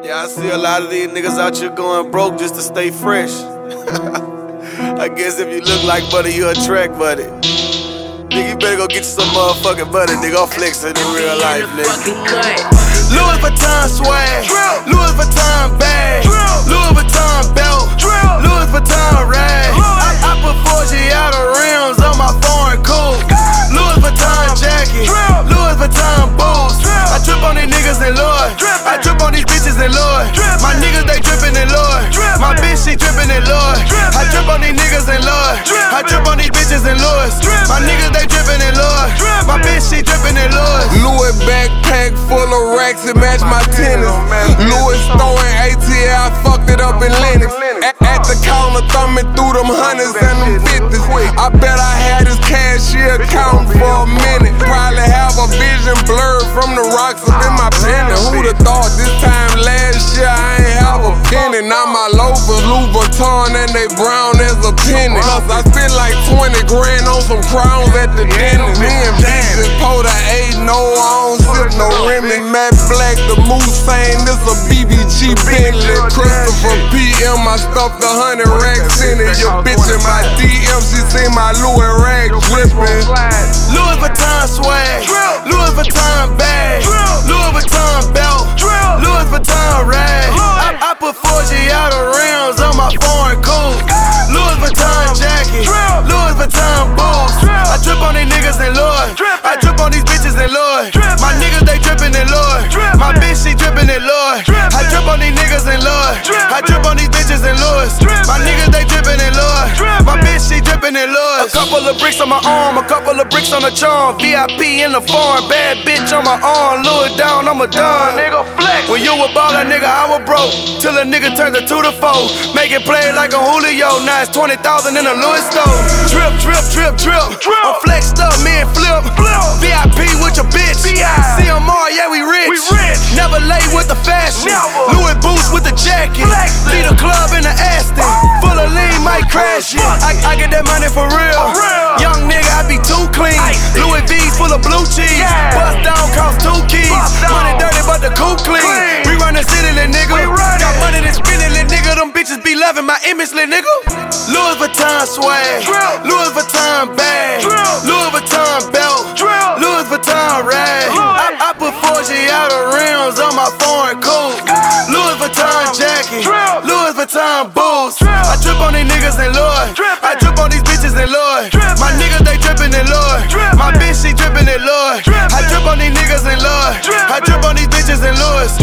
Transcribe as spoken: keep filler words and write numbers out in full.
Yeah, I see a lot of these niggas out here going broke just to stay fresh. I guess if you look like buddy, you a track buddy. Nigga, you better go get you some motherfucking buddy, nigga. I'm flexing in real life, nigga. Louis Vuitton swag, Louis Vuitton bag, Louis Vuitton belt, Louis Vuitton rag. I, I put four Giada rims on my foreign coupe. Louis Vuitton jacket, Louis Vuitton boots. I trip on these niggas and Lord, I trip on these bitches and Lord. My niggas they drippin' and Lord, my bitch she drippin' and Lord. I trip on these niggas and Lord, I trip on these bitches and Lord. My niggas they drippin' and Lord, my bitch she drippin' and Lord. Louis backpack full of racks, it match my tennis. Louis throwing A T L, I fucked it up in Lennox. At, at the counter thumbing through them hundreds and them fifties. I bet I had his cashier counting for a minute. Probably have a vision blurred from the rocks up in my pendant. Who'da thought this time last year I ain't have a penny. Now my loafers Louis Vuitton and they brown as a penny. Cause I spent like twenty grand on some crowns at the dentist. Me and bitches pulled a eight, no I don't sip no Remy. Matt Black, the Moose saying this a B B G Bentley. Christopher P M, I stuffed a hundred racks in it. Your bitch in my D M, she seen my Louis rag drippin'. Louis Vuitton swag, Louis Vuitton bag, Louis Vuitton belt, Louis Vuitton rag. I, I put four Giada rims on my foreign coupe. Louis Vuitton jacket, Louis Vuitton boots. I trip on these niggas and Lord, I trip on these bitches and Lord. My niggas they drippin' and Lord, my bitch she drippin' and Lord. I trip on these niggas and Lord, I trip on these bitches and Lord. My niggas they drippin' and Lord, my bitch she drippin' and Lord. A couple of bricks on my arm, a couple of bricks on the charm. V I P in the farm, bad bitch on my arm. Louis down, I'm a done. Nigga flex. When you a baller, nigga, I was broke. Till a nigga turns a two to four. Making plays like a Julio. Now it's twenty thousand in a Louis store. Drip, drip, drip, drip. I'm flexed up, me and Flip. V I P with your bitch. C M R, yeah, we rich. We rich. Never late with the fashion. Never. Louis boots with the jacket. Lead a club in the Aston. Full of lean, might crash it. I, I get that money for real. For real. Young nigga, I be too clean. Louis V's full of blue cheese. Yeah. Bust down cost two keys. Money dirty, but the coupe clean. clean. We run the city, little nigga. Got money to spend it, little nigga. Them bitches be loving my image, little nigga. Louis Vuitton swag, Louis Vuitton bag, Louis Vuitton belt, Louis Vuitton rag. I, I put four Giada rims on my foreign coupe. Louis Vuitton jacket, Louis Vuitton boots. I trip on these niggas and Lord, I trip on these bitches and Lord. My niggas they drippin' and Lord, my bitch she drippin' and Lord. I trip on these niggas and Lord, I trip on these bitches and Lord.